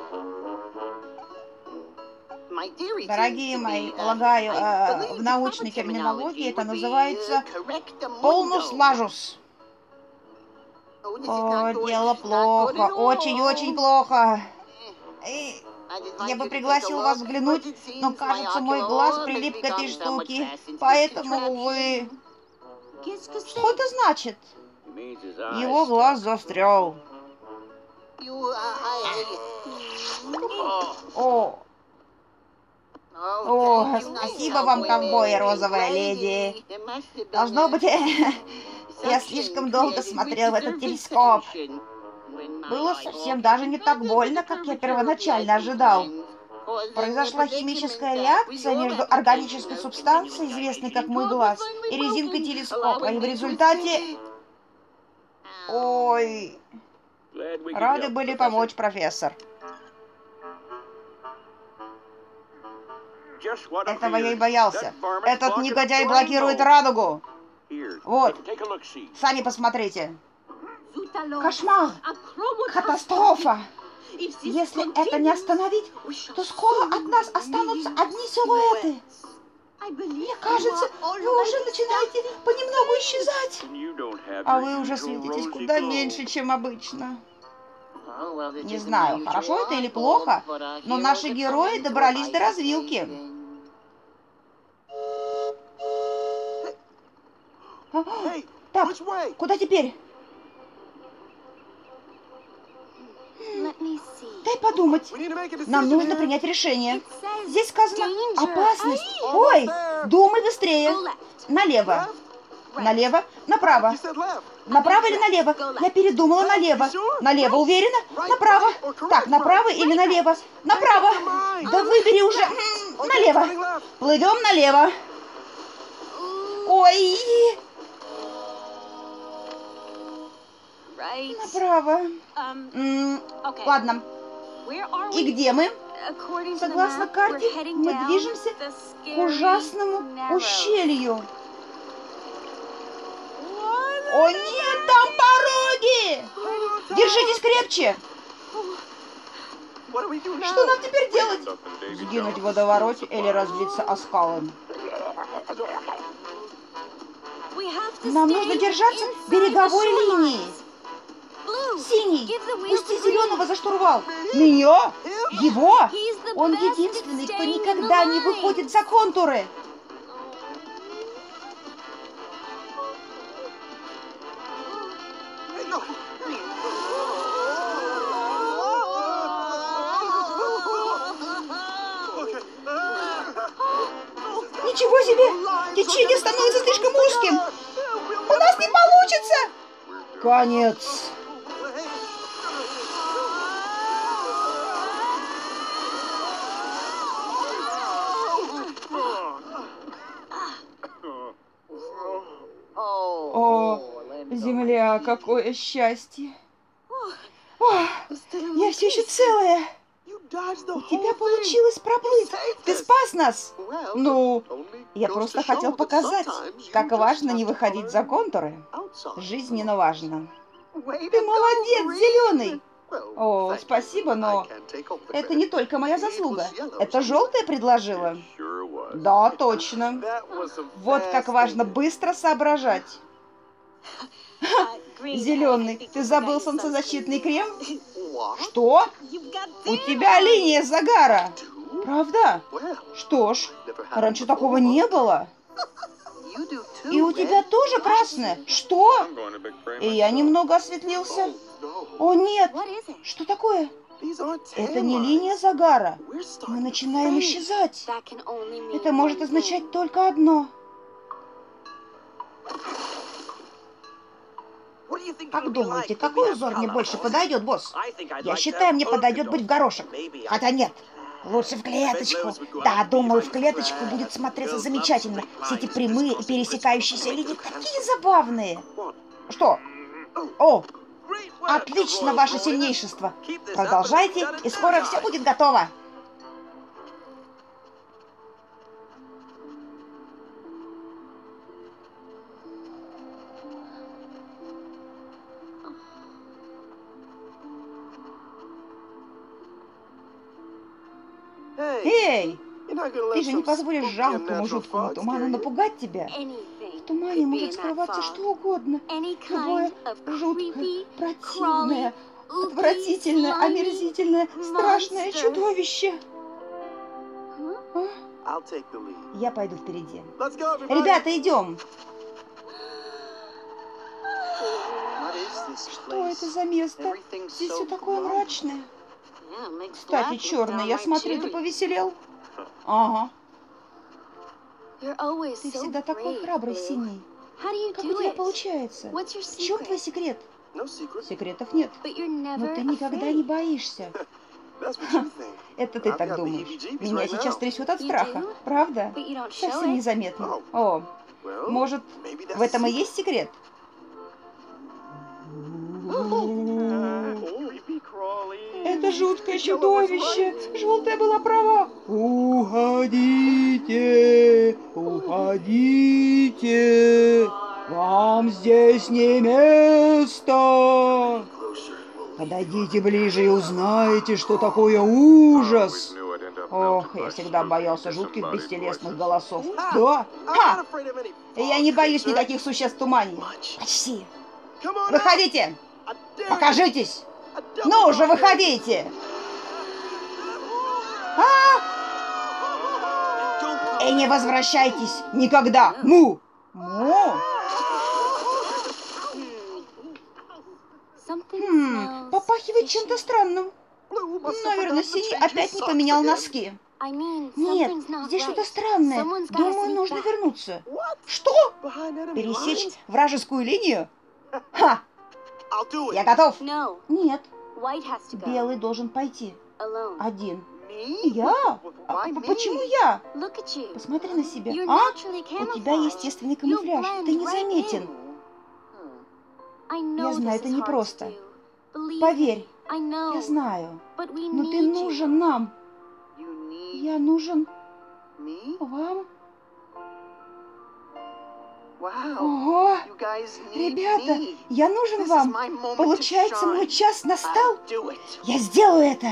Дорогие мои, полагаю, в научной терминологии это называется полнус лажус. О, дело плохо, очень-очень плохо. И я бы пригласил вас взглянуть, но, кажется, мой глаз прилип к этой штуке, поэтому, увы... Что это значит? Его глаз застрял. О, спасибо вам, ковбой и розовая леди. Должно быть, я слишком долго смотрел в этот телескоп. Было совсем даже не так больно, как я первоначально ожидал. Произошла химическая реакция между органической субстанцией, известной как мой глаз, и резинкой телескопа, и в результате... Ой... Рады были помочь, профессор. Этого я и боялся. Этот негодяй блокирует радугу. Вот, сами посмотрите. Кошмар! Катастрофа! Если это не остановить, то скоро от нас останутся одни силуэты. Мне кажется, вы уже начинаете понемногу исчезать. А вы уже светитесь куда меньше, чем обычно. Не знаю, хорошо это или плохо, но наши герои добрались до развилки. Так, куда теперь? Дай подумать. Нам нужно принять решение. Здесь сказано «опасность». Ой, думай быстрее. Налево. Налево, направо. Направо или налево? Я передумала, налево. Налево, уверена? Направо. Так, направо или налево? Направо. Да выбери уже. Налево. Плывем налево. Ой. Направо. Ладно. И где мы? Согласно карте, мы движемся к ужасному ущелью. О нет, там пороги! Держитесь крепче! Что нам теперь делать? Сгинуть в водовороте или разбиться о скалы? Нам нужно держаться береговой линии. Синий, пусти зеленого за штурвал. Меня? Его? Он единственный, кто никогда не выходит за контуры. Ничего себе! Течение становится слишком узким! У нас не получится! Конец! О, земля, какое счастье! О, я все еще целая! У тебя получилось проплыть! Ты спас нас! Ну, я просто хотел показать, как важно не выходить за контуры. Жизненно важно. Ты молодец, зеленый! О, спасибо, но это не только моя заслуга. Это желтая предложила. Да, точно. Вот как важно быстро соображать. Зеленый, ты забыл солнцезащитный крем? Что? У тебя линия загара. Правда? Что ж, раньше такого не было. И у тебя тоже красное. Что? И я немного осветлился. О нет! Что такое? Это не линия загара. Мы начинаем исчезать. Это может означать только одно. Как думаете, какой узор мне больше подойдет, босс? Я считаю, мне подойдет быть в горошек. Хотя нет, лучше в клеточку. Да, думаю, в клеточку будет смотреться замечательно. Все эти прямые и пересекающиеся линии такие забавные. Что? О, отлично, ваше сильнейшество. Продолжайте, и скоро все будет готово. Эй! Ты же не позволишь жалкому жуткому туману напугать тебя? В тумане может скрываться что угодно. Любое жуткое, противное, отвратительное, омерзительное, страшное чудовище. А? Я пойду впереди. Ребята, идем! Что это за место? Здесь все такое мрачное. Кстати, черный, я смотрю, ты повеселел. Ага. Ты всегда такой храбрый, Синий. Как у тебя получается? В чем твой секрет? Секретов нет. Но ты никогда не боишься. Это ты так думаешь. Меня сейчас трясет от страха. Правда? Совсем незаметно. О, может, в этом и есть секрет? Это жуткое чудовище. Желтая была права. Уходите, уходите. Вам здесь не место. Подойдите ближе и узнаете, что такое ужас. Ох, я всегда боялся жутких бестелесных голосов. Да? Ха! Я не боюсь никаких существ в тумане. Почти. Выходите! Покажитесь! Ну уже выходите! И не возвращайтесь никогда! Му! Му! Попахивает чем-то странным. Наверное, Синий опять не поменял носки. Нет, здесь что-то странное. Думаю, нужно вернуться. Что? Пересечь вражескую линию? Ха! Я готов. Нет. Белый должен пойти. Один. Я? Почему я? Посмотри на себя. А? У тебя естественный камуфляж. Ты незаметен. Я знаю, это непросто. Поверь, я знаю. Но ты нужен нам. Я нужен вам. Ого! Ребята, я нужен вам. Получается, мой час настал? Я сделаю это.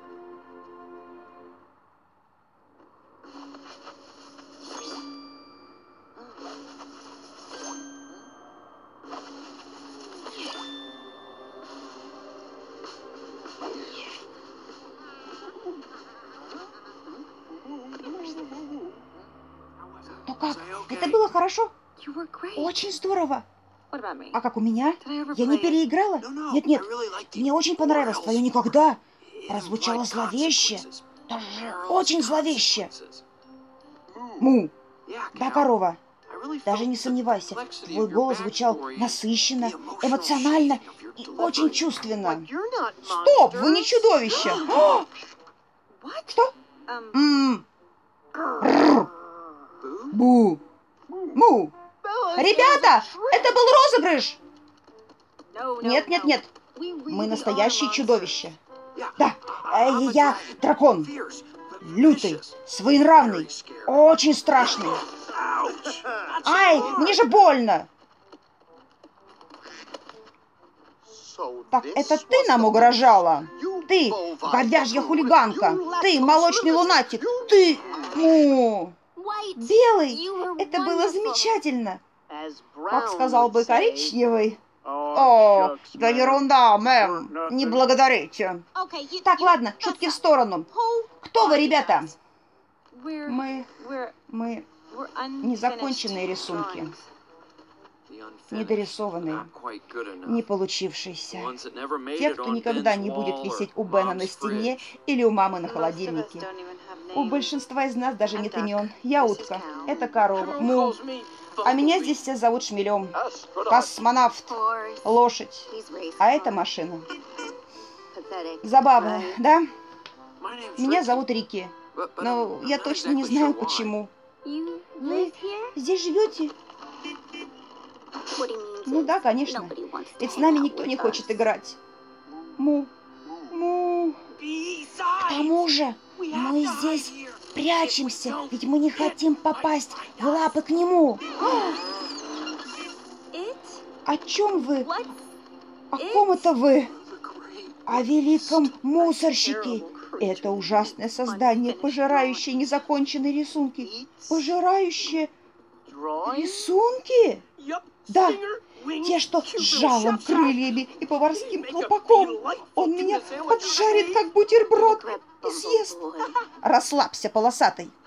Ну как? Это было хорошо? Очень здорово. А как у меня? Я не переиграла? Нет-нет, мне очень понравилось твое «Никогда». Прозвучало зловеще. Даже очень зловеще. Му. Да, корова. Даже не сомневайся, твой голос звучал насыщенно, эмоционально и очень чувственно. Стоп, вы не чудовище. Что? Бу. Му. Ребята, это был розыгрыш. Нет. Мы настоящие чудовища. Да, я дракон. Лютый, своенравный, очень страшный. Ай, мне же больно. Так это ты нам угрожала? Ты, говяжья хулиганка. Ты, молочный лунатик. Ты... Му. Белый, это было замечательно. Как сказал бы коричневый. О, да ерунда, мэм. Не благодарите. Так, ладно, шутки в сторону. Кто вы, ребята? Мы незаконченные рисунки. Недорисованные, не получившиеся. Те, кто никогда не будет висеть у Бена на стене или у мамы на холодильнике. У большинства из нас даже нет имен. Я утка, это корова, му. А меня здесь все зовут Шмелем. Космонавт, лошадь. А это машина. Забавно, да? Меня зовут Рики. Но я точно не знаю, почему. Вы здесь живете? Ну да, конечно. Ведь с нами никто не хочет играть. Му. К тому же, мы здесь прячемся, ведь мы не хотим попасть в лапы к нему. О чем вы? О ком это вы? О великом мусорщике Это ужасное создание, пожирающее незаконченные рисунки. Пожирающее рисунки? Да, те, что с жалом, крыльями и поварским колпаком. Он меня поджарит, как бутерброд, и съест. Расслабься, полосатый.